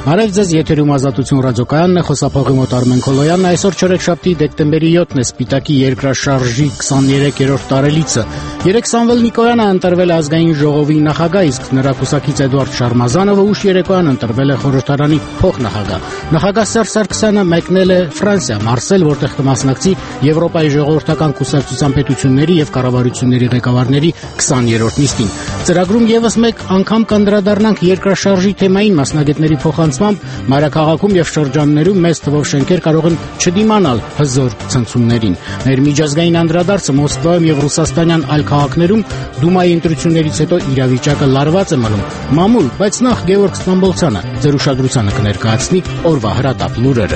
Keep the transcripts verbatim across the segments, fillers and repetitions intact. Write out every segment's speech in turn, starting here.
Բարև ձեզ, եթերում Ազատություն ռադիոկայանն է, խոսափողի մոտ Արմեն Քոլոյանն, այսօր չորեքշաբթի դեկտեմբերի յոթն է, Սպիտակի երկրաշարժի քսաներեքերորդ տարելիցը։ Երեկ Սամվել Նիկոյանը ընտրվել է ազգային ժողովի նախագահ, իսկ նրա կուսակից Էդուարդ Շարմազանովը ուշ երեկոյան ընտրվել է խորհրդարանի փոխնախագահ։ Նախագահ Սերժ Սարգսյանը մեկնել է Ֆրանսիա, Մարսել, որտեղ կմասնակցի Եվրոպայի ժողովրդական կուսակցության պետությունների եւ կառավարությունների ղեկավարների քսաներորդ նիստին։ Ծրագրում եւս մեկ անգամ կանդրադառնանք երկրաշարժի թեմային, մասնագետների փոխանցմամբ մայրաքաղաքում եւ շրջաններում մեծ թվով շենքեր կարող են չդիմանալ հզոր ցնցումներին։ Ներմիջազգային անդրադարձը Մոսկվայում եւ ռուսաստանյան այլ քաղաքներում Դումայի ընտրություններից հետո իրավիճակը լարված է մնում։ Մամուլ, բայց նախ Գևորգ Ստամբոլցյանը ձեր ուշադրությանը կներկայացնի օրվա հրատապ լուրերը։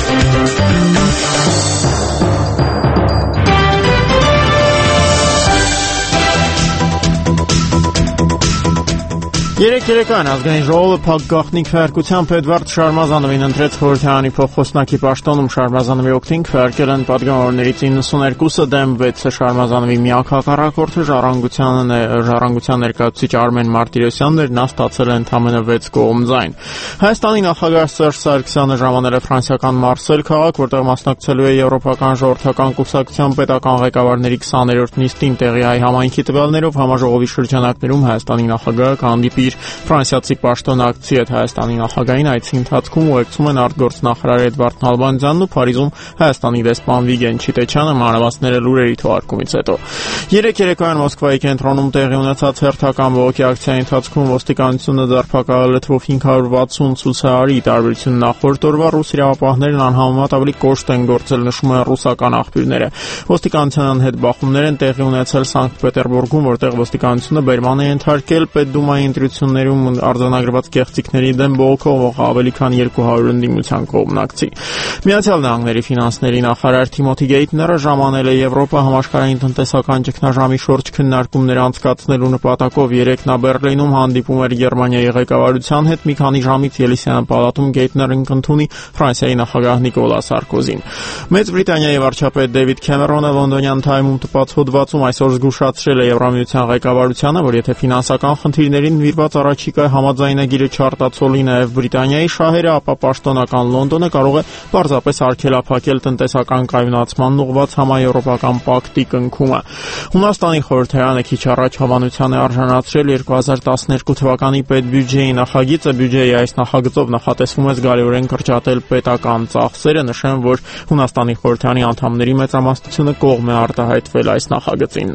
Երեկ երեկոյան ազգային ժողովը փակ գաղտնի քվեարկությամբ Էդվարդ Շարմազանովին ընտրեց խորհրդարանի փոխխոսնակի պաշտոնում։ Շարմազանովի օգտին քվեարկել են պատգամավորներից իննսուներկուսը դեմ վեցը Շարմազանովի միակ հակառակորդը ժառանգության ժառանգության ներկայացուցիչ Արմեն Մարտիրոսյանն էր, նա ստացել է ընդամենը վեց կողմ ձայն։ Հայաստանի նախագահ Սերժ Սարգսյանը ժամանել է ֆրանսիական Մարսել քաղաք, որտեղ մասնակցելու է Եվրոպական ժողովրդական կուսակցության պետական ղեկավարների քսաներորդ նիստին։ Տեղի հայ համայնքի տվյալներով համաժողովի շրջանակներում Հայաստանի նախագահը կհանդիպի ֆրանսիացի պաշտոնակցի հետ։ Հայաստանի նախագահային այցի ընթացքում ուղեկցում են արտգործնախարար Էդվարդ Նալբանդյանն ու Փարիզում Հայաստանի դեսպան Վիգեն Չիտեչյանը, մանրամասները լուրերի թողարկումից հետո։ Երեկ երեկոյան Մոսկվայի կենտրոնում տեղի ունեցած հերթական բողոքի ակցիայի ընթացքում ոստիկանությունը ձերբակալել է թվով հինգ հարյուր վաթսուն ցուցարարի, ի տարբերություն նախորդ օրվա ռուս իրավապահներն անհամեմատ ավելի կոշտ են գործել, նշում են ռուսական աղբյուրները։ Ոստիկանության հետ բախումներ են տեղի ունեցել Սանկտ Պետերբուրգում, որտեղ ոստիկանությունը բերման է ենթարկել Պետդումայի ընտրություններում արձանագրված կեղծիքների դեմ բողոքող ավելի քան երկու հարյուր ընդդիմության կողմնակցի։ Միացյալ Նահանգների ֆինանսների նախարար Թիմոթի Գեյթները ժամանել է Եվրոպա համաշխարհային տնտեսական ճգնաժամի շուրջ քննարկումներ անցկացնելու նպատակով։ Երեկ նա Բեռլինում հանդիպում էր Գերմանիայի ղեկավարության հետ։ Մի քանի ժամից Ելիսեյան պալատում Գեյթներն կընդունի Ֆրանսիայի նախագահ Նիկոլա Սարկոզին։ Մեծ Բրիտանիայի վարչապետ Դեվիդ Քեմերոնը լոնդոնյան Թայմում տպած հոդվածում այսօր զգուշացրել է Եվրամիության ղեկավարությանը, որ եթե ֆինանսական խնդիրներին նվիրված առաջիկա համաձայնագիրը չարտացոլի նաև Բրիտանիայի շահերը, ապա պաշտոնական Լոնդոնը կարող է պարզապես արգելափակել տնտեսական կայունացմանն ուղղված համաեվրոպական պակտի կնքումը։ Հունաստանի խորհրդարանը քիչ առաջ հավանության է արժանացրել երկու հազար տասներկու թվականի պետբյուջեի նախագիծը։ Բյուջեի այս նախագծով նախատեսվում է զգալիորեն կրճատել պետական ծախսերը։ Նշեմ, որ Հունաստանի խորհրդարանի անդամների մեծամասնությունը կողմ է արտահայտվել այս նախագծին։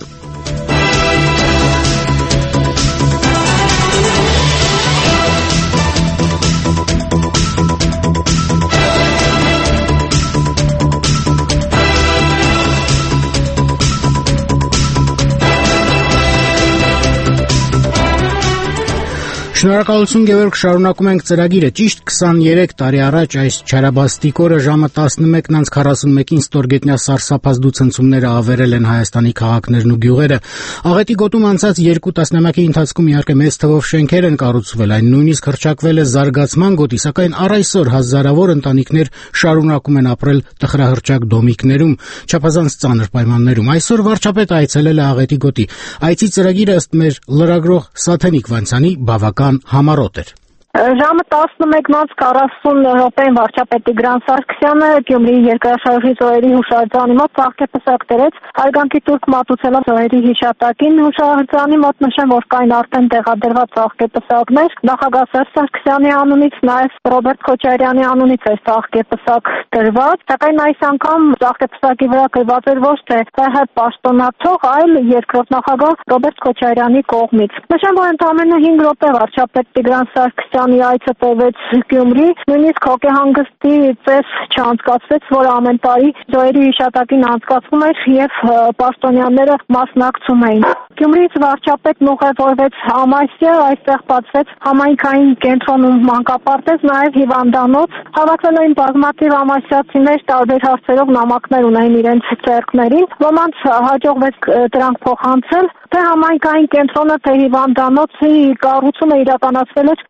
Շնորհակալություն Գևորգ, շարունակում ենք ծրագիրը։ Ճիշտ քսաներեք տարի առաջ այս չարաբաստիկ օրը ժամը տասնմեկն անց քառասունմեկին ստորգետնյա սարսափազդու ցնցումները ավերել են Հայաստանի քաղաքներն ու գյուղերը։ Աղետի գոտում անցած երկու տասնամյակի ընթացքում իհարկե մեծ թվով շենքեր են կառուցվել, այն նույնիսկ հռչակվել է զարգացման գոտի, սակայն առ այսօր հազարավոր ընտանիքներ շարունակում են ապրել տխրահռչակ դոմիկներում, չափազանց ծանր պայմաններում։ Այսօր վարչապետը այցելել է Աղետի գոտի։ Այցի ծրագիրը ըստ մեր լրագրող Սաթենիկ Վանցյանի բավական համառոտ էր։ Ժամը տասնմեկն անց քառասուն րոպեին վարչապետ Տիգրան Սարգսյանը Գյումրիի երկրաշարժի զոհերի հուշարձանի մոտ ծաղկեպսակ դրեց, հարգանքի տուրք մատուցելով զոհերի հիշատակին։ Հուշարձանի մոտ նշեմ, որ կային արդեն տեղադրված ծաղկեպսակներ, նախագահ Սերժ Սարգսյանի անունից, նաև Ռոբերտ Քոչարյանի անունից էր ծաղկեպսակ դրված, սակայն այս անգամ ծաղկեպսակի վրա գրված էր ոչ թե ՀՀ պաշտոնաթող, այլ երկրորդ նախագահ Ռոբերտ Քոչարյանի կողմից։ Նշեմ, որ ընդամենը հինգ րոպե վարչապետ Տիգրան Սարգսյանի այցը տևեց Գյումրի, նույնիսկ հոգեհանգստի ծես չանցկացվեց, որը ամեն տարի զոհերի հիշատակին անցկացվում էր եւ պաշտոնյաները մասնակցում էին։ Գյումրիից վարչապետն ուղևորվեց Համայսյա, այստեղ բացվեց համայնքային կենտրոնում մանկապարտեզ, նաև հիվանդանոց։ Հավաքվել էին բազմաթիվ համայսյացիներ, տարբեր հարցերով նամակներ ունեին իրենց ձեռքներին, ոմանց հաջողվեց դրանք փոխանցել, թե համայնքային կենտրոնը, թե հիվանդանոցի կառուցումը իրականացվել էր սոցիալական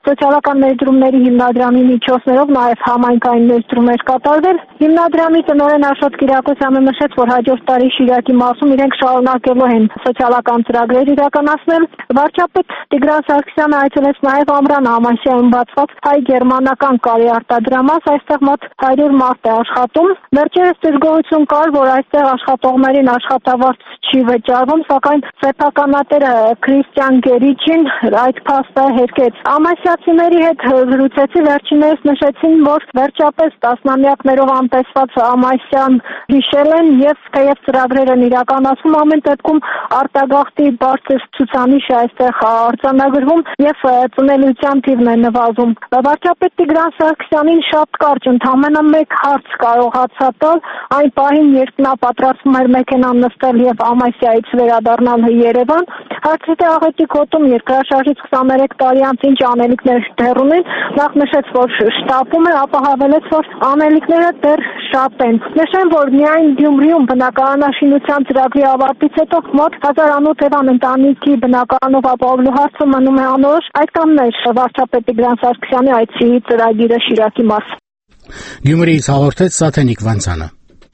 Պետական ներդրումների հիմնադրամի միջոցներով նաև համայնքային ներդրումներ կատարվել։ Հիմնադրամի տնօրեն Աշոտ Կիրակոսյանը նշեց, որ հաջորդ տարի Շիրակի մասում իրենք շարունակելու են սոցիալական ծրագրեր իրականացնել։ Վարչապետ Տիգրան Սարգսյանը այցելեց նաև Ամռան Ամասյանում բացված հայ-գերմանական կարի արտադրամաս, այստեղ մոտ հարյուր մարդ է աշխատում։ Վերջերս դժգոհություն կար, որ այստեղ աշխատողներին աշխատավարձ չի վճարվում, սակայն սեփականատերը Քրիստիան Գերիչին այդ փաստը հերկեց։ Ամասյացիների հետ զրուցեցի, վերջիններս նշեցին, որ վերջապես տասնամյակներով անտեսված Ամասյան հիշել են եւ թեև ծրագրերն իրականացում, ամեն դեպքում արտագաղթի բարձր ցուցանիշ է այստեղ արձանագրվում եւ ծնելիության թիվն է նվազում։ Վարչապետ Տիգրան Սարգսյանին շատ կարճ ընդամենը մեկ հարց կարողացա տալ այն պահին, երբ նա պատրաստվում էր մեքենան նստել եւ Ամասյայից վերադառնալ Երևան։ Հարցի թե աղետի գոտում երկրաշարժից քսաներեք տարի անց ինչ անելիքներ դեռ ունեն, նախ նշեց, որ շտապում է, ապա հավելեց, որ անելիքները դեռ շատ են։ Նշեմ, որ միայն Գյումրիում բնակարանաշինության ծրագրի ավարտից հետո մոտ հազար անոթևան ընտանիքի բնակարանով ապահովելու հարցը մնում է անորոշ։ Այդքանն էր վարչապետ Տիգրան Սարգսյանի այցի ծրագիրը Շիրակի մաս։ Գյումրիից հաղորդեց Սաթենիկ Վանցյանը։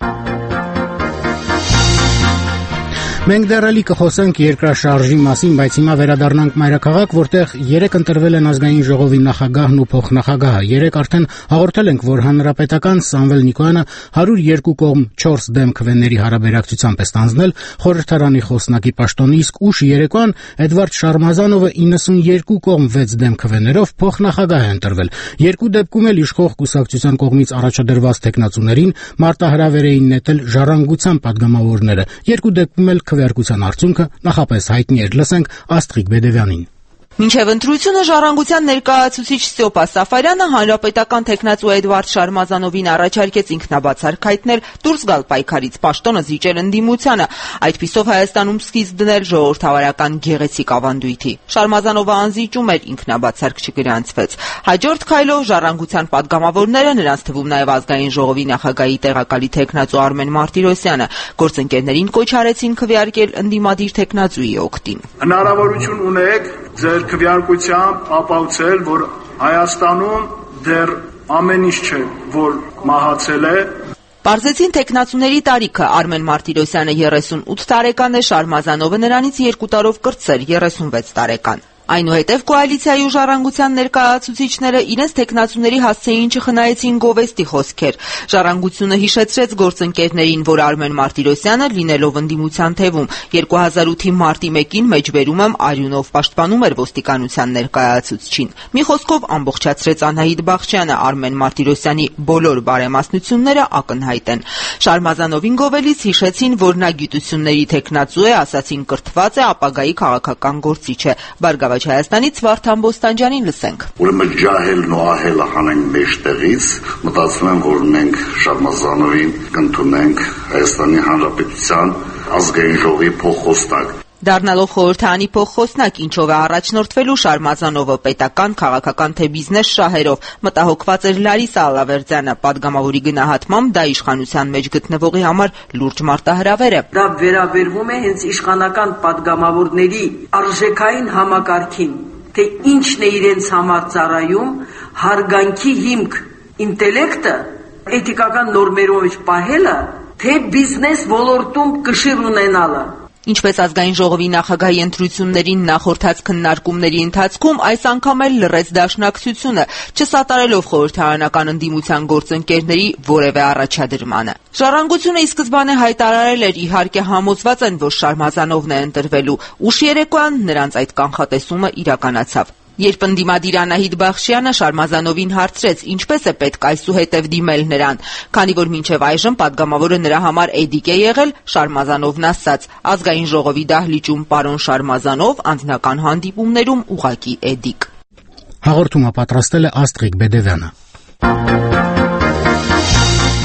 Մենք դեռ էլի կխոսենք երկրաշարժի մասին, բայց հիմա վերադառնանք մայրաքաղաք, որտեղ երեք ընտրվել են ազգային ժողովի նախագահն ու փոխնախագահը։ Երեք արդեն հաղորդել ենք, որ հանրապետական Սամվել Նիկոյանը հարյուր երկու կողմ չորս դեմ քվեների հարաբերակցությամբ է ստանձնել խորհրդարանի խոսնակի պաշտոնի, իսկ ուշ երեկոյան Էդվարդ Շարմազանովը իննսունյերկու կողմ վեց դեմ քվեներով փոխնախագահ է ընտրվել։ Երկու դեպքում էլ իշխող կուսակցության կողմից առաջադրված տեխնացուներին մարտահրավեր էին նետել ժառանգության падգամավորները։ Երկու դեպքում էլ քվեարկության արդյունքը նախապես հայտնի էր։ Լսենք Աստղիկ Բեդևյանին։ Մինչև ընտրությունը ժառանգության ներկայացուցիչ Ստյոպա Սաֆարյանը հանրապետական տեխնացու Էդվարդ Շարմազանովին առաջարկեց ինքնաբացարկ հայտնել դուրս գալ պայքարից, պաշտոնը զիջել ընդդիմությանը, այդպիսով Հայաստանում սկիզբ դնել ժողովրդավարական գեղեցիկ ավանդույթի։ Շարմազանովը անզիջում էր, ինքնաբացարկ չգրանցվեց։ Հաջորդ քայլով ժառանգության падգամավորները, նրանց թվում նաև ազգային ժողովի նախագահի տեղակալի տեխնացու Արմեն Մարտիրոսյանը, գործընկերներին կոչ արեցին քվեարկել ընդդիմադիր տեխնացուի օգտին։ Հնարավորություն ունեք ձեր քվեարկությամբ ապացուցել, որ Հայաստանում դեռ ամեն ինչ չէ, որ մահացել է։ Պարզեցին տեխնացուների տարիքը։ Արմեն Մարտիրոսյանը երեսունութ տարեկան է, Շարմազանովը նրանից երկու տարով կրտսեր, երեսունվեց տարեկան։ Այնուհետև կոալիցիայի ու ժառանգության ներկայացուցիչները իրենց տեխնացուների հասցեին չխնայեցին գովեստի խոսքեր։ Ժառանգությունը հիշեցրեց գործընկերներին, որ Արմեն Մարտիրոսյանը, լինելով ընդդիմության թևում, երկու հազար ութի մարտի մեկին մեջբերում եմ արյունով պաշտպանում էր ոստիկանության ներկայացուցչին։ Մի խոսքով ամբողջացրեց Անահիտ Բախչյանը, Արմեն Մարտիրոսյանի բոլոր բարեմասնությունները ակնհայտ են։ Շարմազանովին գովելիս հիշեցին, որ նա գիտությունների տեխնացու է, ասացին կրթված է, ապագայի քաղաքական գործիչ է։ Բարգավաճ Հայաստանից Վարդան Բոստանջյանին լսենք։ Ուրեմն ջահելն ու ահելը հանենք մեջտեղից, մտածում եմ, որ մենք Շարմազանովին կընդունենք Հայաստանի Հանրապետության ազգային ժողովի փոխխոսնակ։ Դառնալով խորհրդարանի փոխխոսնակ, ինչով է առաջնորդվելու Շարմազանովը պետական, քաղաքական թե բիզնես շահերով, մտահոգված էր Լարիսա Ալավերդյանը, падգամավորի գնահատմամբ դա իշխանության մեջ գտնվողի համար լուրջ մարտահրավեր է։ Դա վերաբերվում է հենց իշխանական падգամավորների արժեքային համակարգին, թե ինչն է իրենց համար ծառայում, հարգանքի հիմք, ինտելեկտը, էթիկական նորմերով պահելը, թե բիզնես ոլորտում կշիռ ունենալը։ Ինչպես ազգային ժողովի նախագահի ընտրություններին նախորդած քննարկումների ընթացքում, այս անգամ էլ լռեց դաշնակցությունը, չսատարելով խորհրդարանական ընդդիմության գործընկերների որևէ առաջադրմանը։ Ժառանգությունը ի սկզբանե հայտարարել էր, իհարկե համոզված են, որ Շարմազանովն է ընտրվելու, ուշ երեկոյան նրանց այդ կանխատեսումը իրականացավ։ Երբ ընդդիմադիր Անահիտ Բախչյանը Շարմազանովին հարցրեց, ինչպես է պետք այսուհետև դիմել նրան, քանի որ մինչև այժմ падգամավորը նրա համար էդիկ է եղել, Շարմազանովն ասաց. ազգային ժողովի դահլիճում պարոն Շարմազանով, անձնական հանդիպումներում ուղղակի էդիկ։ Հաղորդումը պատրաստել է Աստղիկ Բեդևյանը։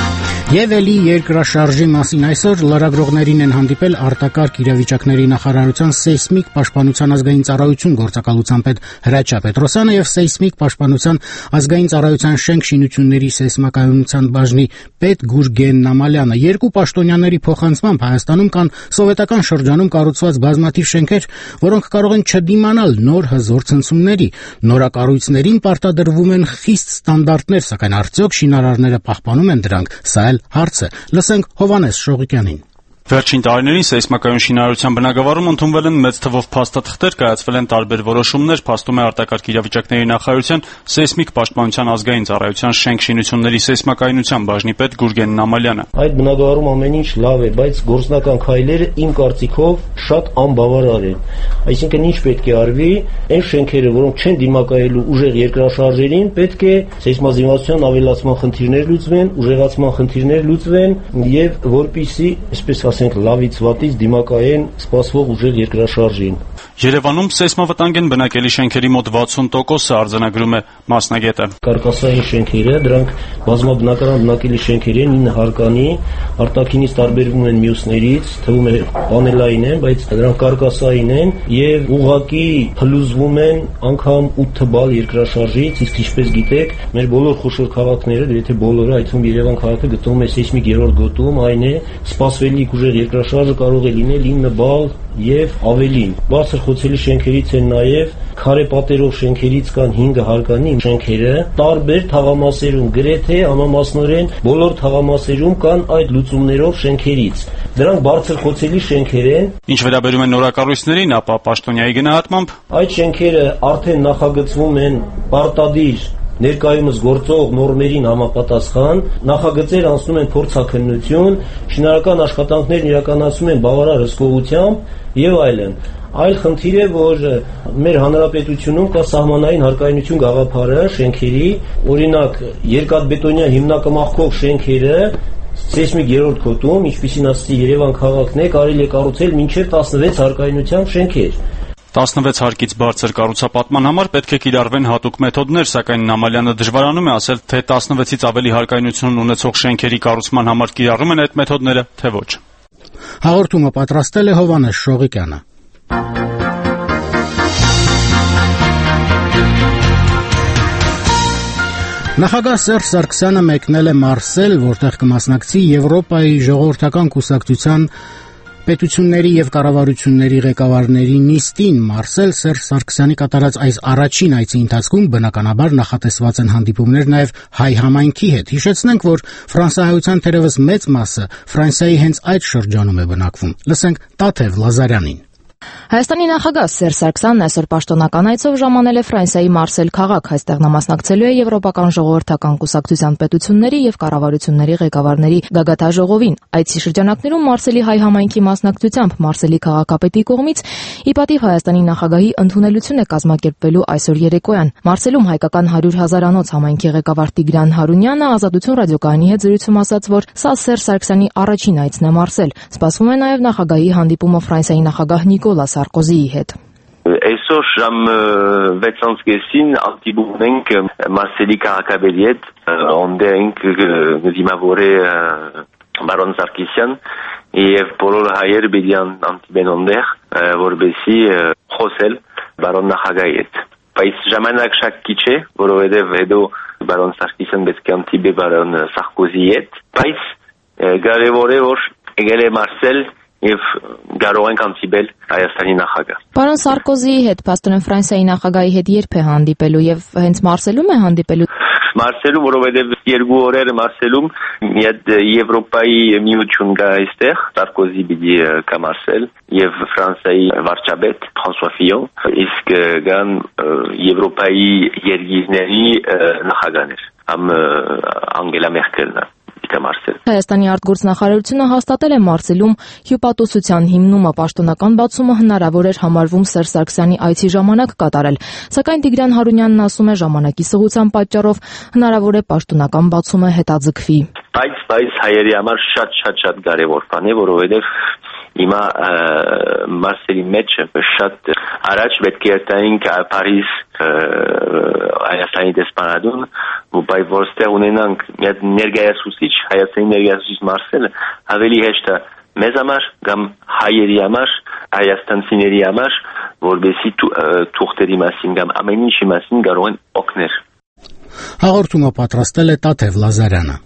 Եվ էլի երկրաշարժի մասին այսօր լրագրողներին են հանդիպել արտակարգ իրավիճակների նախարարության սեյսմիկ պաշտպանության ազգային ծառայություն գործակալության պետ Հրաչյա Պետրոսյանը եւ սեյսմիկ պաշտպանության ազգային ծառայության շենք շինությունների սեյսմակայունության բաժնի պետ Գուրգեն Նամալյանը։ Երկու պաշտոնյաների փոխանցմամբ Հայաստանում կան սովետական շրջանում կառուցված բազմաթիվ շենքեր, որոնք կարող են չդիմանալ նոր հզոր ցնցումների։ Նորակառույցներին պարտադրվում են խիստ ստանդարտներ, սակայն արդյոք շինարարները պահպանում են դրանք։ Սա էլ հարց է։ Լսենք Հովհաննես Շողիկյանին։ Վերջին տարիներին սեյսմակայուն շինարարության բնագավառում ընդունվել են մեծ թվով փաստաթղթեր, կայացվել են տարբեր որոշումներ, փաստում է արտակարգ իրավիճակների նախարարության սեյսմիկ պաշտպանության ազգային ծառայության շենք շինությունների սեյսմակայունության բաժնի պետ Գուրգեն Նամալյանը։ Այդ բնագավառում ամեն ինչ լավ է, բայց գործնական քայլերը իմ կարծիքով շատ անբավարար են։ Այսինքն ինչ պետք է արվի, այն շենքերը, որոնք չեն դիմակայելու ուժեղ երկրաշարժերին, պետք է սեյսմազինվածության ավելացման խնդիրներ լուծվեն, ուժեղացման խնդիրներ լուծվեն եւ որպիսի, այսպես ասենք, լավից վատից դիմակայեն սպասվող ուժեղ երկրաշարժին։ Երևանում սեյսմավտանգ են բնակելի շենքերի մոտ վաթսուն տոկոսը, արձանագրում է մասնագետը։ Կարկասային շենքերը, դրանք բազմաբնակարան բնակելի շենքեր են, ինը հարկանի, արտաքինից տարբերվում են մյուսներից, թվում է պանելային են, բայց դրանք կարկասային են եւ ուղղակի փլուզվում են անգամ ութ բալ երկրաշարժից, իսկ ինչպես գիտեք, մեր բոլոր խոշոր քաղաքները, եթե բոլորը, այդ թվում Երևան քաղաքը գտնվում է սեյսմիկ երրորդ գոտում, այն է սպասվելիք ուժեղ երկրաշարժը կարող է լինել ինը բալ եւ ավելին։ Բարձր խոցելի շենքերից են նաեւ քարե պատերով շենքերից կան հինգ հարկանի շենքերը, տարբեր թաղամասերում, գրեթե համամասնորեն բոլոր թաղամասերում կան այդ լուծումներով շենքերից։ Դրանք բարձր խոցելի շենքեր են։ Ինչ վերաբերում է նորակառույցներին, ապա պաշտոնյայի գնահատմամբ այդ շենքերը արդեն նախագծվում են պարտադիր ներկայումս գործող նորմերին համապատասխան, նախագծեր անցնում են փորձաքննություն, շինարարական աշխատանքներն իրականացում են բավարար հսկողությամբ եւ այլն։ Այլ խնդիր է, որ մեր հանրապետությունում կա սահմանային հարկայնություն գաղափարը շենքերի, օրինակ երկաթբետոնյա հիմնակմախքով շենքերը սեյսմիկ երրորդ գոտում, ինչպիսին ասեցի Երևան քաղաքն է, կարելի է կառուցել մինչև տասնվեց հարկայնությամբ շենքեր։ տասնվեց հարկից բարձր կառուցապատման համար պետք է կիրառվեն հատուկ մեթոդներ, սակայն Նամալյանը դժվարանում է ասել, թե տասնվեցից ավելի հարկայնություն ունեցող շենքերի կառուցման համար կիրառում են այդ մեթոդները, թե ոչ։ Հաղորդումը պատրաստել է Հովհաննես Շողիկյանը։ Նախագահ Սերժ Սարգսյանը մեկնել է Մարսել, որտեղ կմասնակցի Եվրոպայի ժողովրդական կուսակցության պետությունների եւ կառավարությունների ղեկավարների նիստին։ Մարսել Սերժ Սարգսյանի կատարած այս առաջին այցի ընթացքում բնականաբար նախատեսված են հանդիպումներ նաեւ հայ համայնքի հետ։ Հիշեցնենք, որ ֆրանսահայության թերևս մեծ մասը Ֆրանսիայի հենց այդ շրջանում է բնակվում։ Լսենք Տաթև Լազարյանին։ Հայաստանի նախագահ Սերժ Սարգսյանն այսօր պաշտոնական այցով ժամանել է Ֆրանսիայի Մարսել քաղաք, այստեղ նա մասնակցելու է Եվրոպական ժողովրդական կուսակցության պետությունների եւ կառավարությունների ղեկավարների գագաթաժողովին։ Այցի շրջանակներում Մարսելի հայ համայնքի մասնակցությամբ Մարսելի քաղաքապետի կողմից ի պատիվ Հայաստանի նախագահի ընդունելություն է կազմակերպվելու այսօր երեկոյան։ Մարսելում հայկական հարյուր հազարանոց համայնքի ղեկավար Տիգրան Հարունյանը Ազատություն ռադիոկայանի հետ զրույցում ասաց, որ սա Սերժ Սարգսյանի առաջին այցն է Մարսել։ Սպասվում է նաեւ նախագահի հանդիպումը Ֆրանսիայի նախագահ Նիկոլա Սարկոզիի հետ։ Այսօր ժամ վեցից կեսին ակտիվում ենք Մարսելի քաղաքապետի հետ, onde ենք դիմավորե բարոն Սարգսյան եւ բոլոր հայեր պիտի անտիբեն onde որբեսի խոսել բարոն նախագահի հետ։ Բայց ժամանակ շատ քիչ է, որովհետեւ հետո բարոն Սարգսյան պետք է անտիբե բարոն Սարկոզիի հետ, բայց կարևոր է որ եկել է Մարսել եւ կարող ենք անցիբել Հայաստանի նախագահ։ Պարոն Սարկոզիի հետ, փաստորեն Ֆրանսիայի նախագահի հետ երբ է հանդիպելու եւ հենց Մարսելում է հանդիպելու։ Մարսելում, որովհետեւ երկու օրեր Մարսելում մի հատ Եվրոպայի միություն կա այստեղ, Սարկոզի պիտի կա Մարսել եւ Ֆրանսիայի վարչապետ Ֆրանսուଆ Ֆիոն, իսկ կան Եվրոպայի երկիրների նախագահներ, համ Անգելա Մերկելն Մարսել։ Հայաստանի արտգործնախարարությունը հաստատել է Մարսելում հյուպատոսության հիմնումը, պաշտոնական բացումը հնարավոր էր համարվում Սերժ Սարգսյանի այցի ժամանակ կատարել, սակայն Տիգրան Հարունյանն ասում է ժամանակի սղության պատճառով հնարավոր է պաշտոնական բացումը հետաձգվի։ Բայց բայց հայերի համար շատ-շատ-շատ կարևոր բան է, որովհետև հիմա Մարսելի մեջ շատ առաջ պետք է տանք Փարիզ Հայաստանի դեսպանատուն, բայց որ ստեղ ունենանք մի հատ ներկայացուցիչ, Հայաստանի ներկայացուցիչ Մարսելը, ավելի հեշտ է մեզ համար կամ հայերի համար, հայաստանցիների համար, որովհետեւ թուղթերի մասին կամ ամեն ինչի մասին կարող են օգնել։ Հաղորդումը պատրաստել է Տաթև Լազարյանը։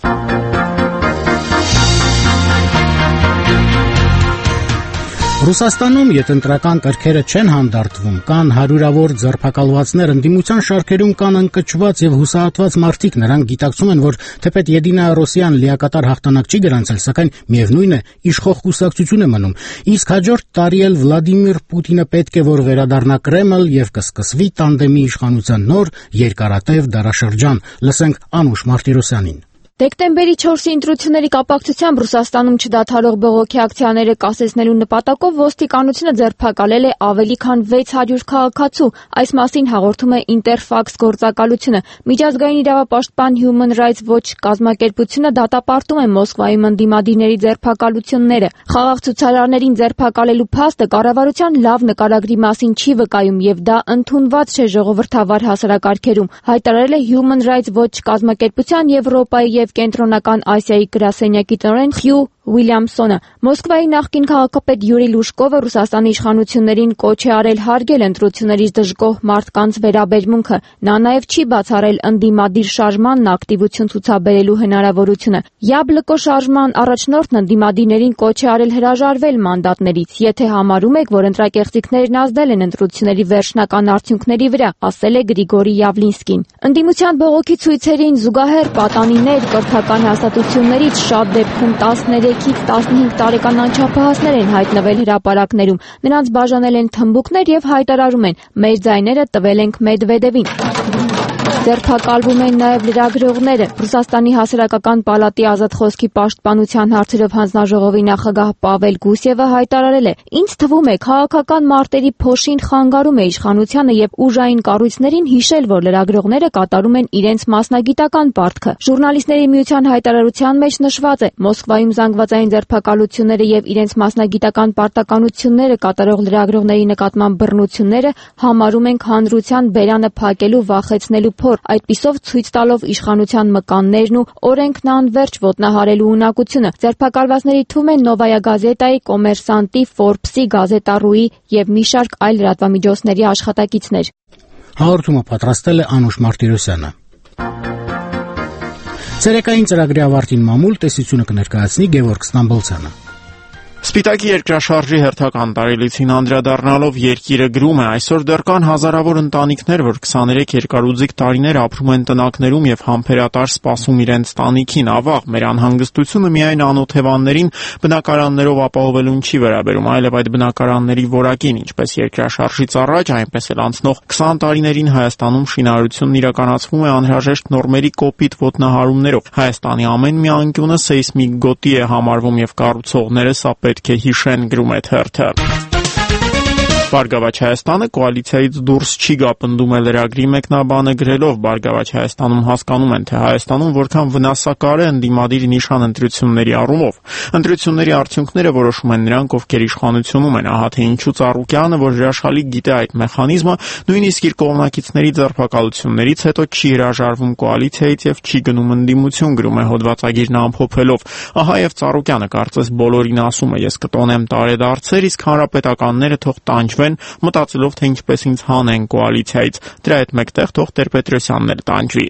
Ռուսաստանում յետընտրական կրքերը չեն հանդարտվում, կան հարյուրավոր ձերբակալվածներ, ընդդիմության շարքերում կան ընկճված եւ հուսահատված մարդիկ, նրանք գիտակցում են, որ թեպետ Եդինայա Ռոսիան լիակատար հաղթանակ չի գրանցել, սակայն միևնույն է, իշխող կուսակցություն է մնում։ Իսկ հաջորդ տարի էլ Վլադիմիր Պուտինը պետք է որ վերադառնա Կրեմլ եւ կսկսվի տանդեմի իշխանության նոր երկարատև դարաշրջան։ Լսենք Անուշ Մարտիրոսյանին։ Դեկտեմբերի չորսի ընտրությունների կապակցությամբ Ռուսաստանում չդադարող բողոքի ակցիաները կասեցնելու նպատակով ոստիկանությունը ձերբակալել է ավելի քան վեց հարյուր քաղաքացու, այս մասին հաղորդում է Interfax գործակալությունը։ Միջազգային իրավապաշտպան Human Rights Watch կազմակերպությունը դատապարտում է Մոսկվայում ընդդիմադիրների ձերբակալությունները։ Խաղաղ ցուցարարներին ձերբակալելու փաստը կառավարության լավ նկարագրի մասին չի վկայում եւ դա ընդունված չէ ժողովրդավար հասարակարգերում, հայտարարել է Human Rights Watch կազմակերպության Եվրոպայի եւ Կենտրոնական Ասիայի գրասենյակի տնօրեն Խյու Ուիլյամսոնը։ Մոսկվայի նախկին քաղաքապետ Յուրի Լուշկովը Ռուսաստանի իշխանություններին կոչ է արել հարգել ընտրություններից դժգոհ մարդկանց վերաբերմունքը։ Նա նաև չի բացառել ընդդիմադիր շարժմանն ակտիվություն ցուցաբերելու հնարավորությունը։ Յաբլկո շարժման առաջնորդն ընդդիմադիրներին կոչ է արել հրաժարվել մանդատներից, եթե համարում եք, որ ընտրակեղծիքներն ազդել են ընտրությունների վերջնական արդյունքների վրա, ասել է Գրիգորի Յավլինսկին։ Ընդդիմության բողոքի ցույցերին զուգահեռ պատանիներ, կրթական հաստատություններից շատ դեպքում տասներեքից տասնհինգ տարեկան անչափահասներ են հայտնվել հրապարակներում։ Նրանց բաժանել են թմբուկներ եւ հայտարարում են. «Մեր ձայները տվել ենք Մեդվեդևին»։ Ձերբակալվում են նաև լրագրողները։ Ռուսաստանի հասարակական պալատի ազատ խոսքի պաշտպանության հարցերով հանձնաժողովի նախագահ Պավել Գուսևը հայտարարել է. «Ինձ թվում է, քաղաքական մարտերի փոշին խանգարում է իշխանությանը եւ ուժային կառույցներին հիշել, որ լրագրողները կատարում են իրենց մասնագիտական պարտքը»։ Ժուրնալիստների միության հայտարարության մեջ նշված է. «Մոսկվայում զանգվածային ձերբակալությունները եւ իրենց մասնագիտական պարտականությունները կատարող լրագրողների նկատմամբ բռնությունները համարում ենք հանրության բերանը փակելու վախեցնելու փոր, այդպիսով ցույց տալով իշխանության մկաններն ու օրենքն անվերջ ոտնահարելու ունակությունը»։ Ձերբակալվածների թվում են Նովայա գազետայի, Կոմերսանտի, Ֆորբսի, Գազետա.ru-ի եւ մի շարք այլ լրատվամիջոցների աշխատակիցներ։ Հաղորդումը պատրաստել է Անուշ Մարտիրոսյանը։ Ցերեկային ծրագրի ավարտին մամուլ տեսությունը կներկայացնի Գևորգ Ստամբոլցյանը։ Սպիտակի երկրաշարժի հերթական տարելիցին անդրադառնալով երկիրը գրում է. այսօր դեռ կան հազարավոր ընտանիքներ, որ քսաներեք երկարուձիգ տարիներ ապրում են տնակներում եւ համբերատար սպասում իրենց տանիքին։ Ավաղ, մեր անհանգստությունը միայն անօթևաններին բնակարաններով ապահովելուն չի վերաբերում, այլև այդ բնակարանների որակին, ինչպես երկրաշարժից առաջ, այնպես էլ անցնող քսան տարիներին Հայաստանում շինարարությունն իրականացվում է անհրաժեշտ նորմերի կոպիտ ոտնահարումներով։ Հայաստանի ամեն մի անկյունը սեյսմիկ գոտի է համարվում եւ կառուցողները սա պետք է հիշեն, գրում է թերթը։ Բարգավաճ Հայաստանը կոալիցիայից դուրս չի գա, պնդում է լրագրի մեկնաբանը գրելով. Բարգավաճ Հայաստանում հասկանում են, թե Հայաստանում որքան վնասակար է ընդդիմադիր նիշան ընտրությունների առումով։ Ընտրությունների արդյունքները որոշում են նրանք, ովքեր իշխանությունում են, ահա թե ինչու Ծառուկյանը, որ հրաշալի գիտե այդ մեխանիզմը, նույնիսկ իր կողմնակիցների ձերբակալություններից հետո չի հրաժարվում կոալիցիայից եւ չի գնում ընդդիմություն, գրում է հոդվածագիրն ամփոփելով։ Ահա եւ Ծառուկյանը կարծես բոլորին ասում է. ես կտոնեմ տարեդարձեր, իսկ հանրապետականները թող տանջվեն, մտածելով, թե ինչպես ինձ հանեն կոալիցիայից։ Դրա հետ մեկտեղ թող Տեր-Պետրոսյանն էլ տանջվի։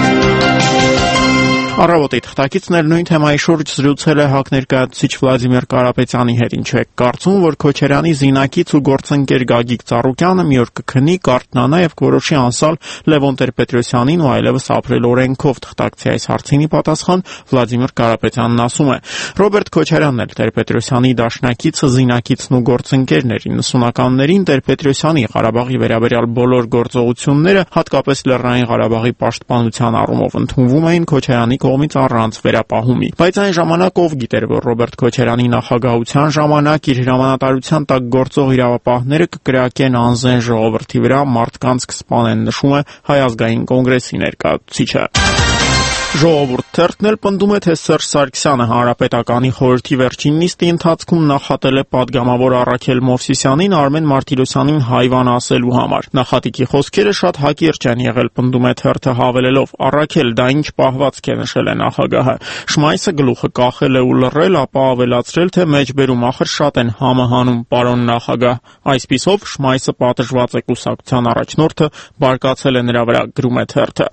Առավոտի թղթակիցն էլ նույն թեմայի շուրջ զրուցել է ՀԱԿ ներկայացուցիչ Վլադիմիր Կարապետյանի հետ, ինչու է կարծում, որ Քոչարյանի զինակից ու գործընկեր Գագիկ Ծառուկյանը մի օր կքնի, կարթնանա եւ կորոշի անսալ Լևոն Տեր-Պետրոսյանին ու այլևս ապրել օրենքով։ Թղթակցի այս հարցին ի պատասխան Վլադիմիր Կարապետյանն ասում է. Ռոբերտ Քոչարյանն էլ Տեր-Պետրոսյանի դաշնակիցը, զինակիցն ու գործընկերն էր։ իննսունականներին Տեր-Պետրոսյանի Ղարաբաղի վերաբերյալ բոլոր գործողությունները, հատկապես Լեռնային Ղարաբաղի պաշտպանության առումով, ընդունվում էին Քոչարյանի կողմից առանց վերապահումի։ Բայց այն ժամանակ ով գիտեր, որ Ռոբերտ Քոչարյանի նախագահության ժամանակ իր հրամանատարության տակ գործող իրավապահները կկրակեն անզեն ժողովրդի վրա, մարդկանց կսպանեն, նշում է Հայ ազգային կոնգրեսի ներկայացուցիչը։ Ժողովուրդ թերթն էլ պնդում է, թե Սերժ Սարգսյանը Հանրապետականի խորհրդի վերջին նիստի ընթացքում նախատել է պատգամավոր Առաքել Մովսիսյանին Արմեն Մարտիրոսյանին հայվան ասելու համար։ Նախատիկի խոսքերը շատ հակիրճ են եղել, պնդում է թերթը հավելելով. Առաքել, դա ինչ պահվածք է, նշել է նախագահը։ Շմայսը գլուխը կախել է ու լռել, ապա ավելացրել, թե մեջբերում ախր շատ են համը հանում, պարոն նախագահ։ Այսպիսով Շմայսը պատժված է կուսակցության առաջնորդը, բարկացել է նրա վրա, գրում է թերթը։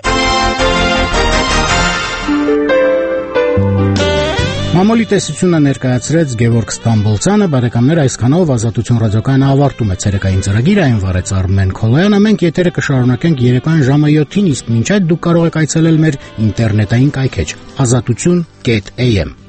Մամուլի տեսությունը ներկայացրեց Գևորգ Ստամբոլցյանը, բարեկամներ, այսքանով Ազատություն ռադիոկայանը ավարտում է ցերեկային ծրագիրը, այն վարեց Արմեն Քոլոյանը, մենք եթերը կշարունակենք երեկոյան ժամը յոթին, իսկ մինչ այդ դուք կարող եք այցելել մեր ինտերնետային կայքեջ ազատություն կետ էյ էմ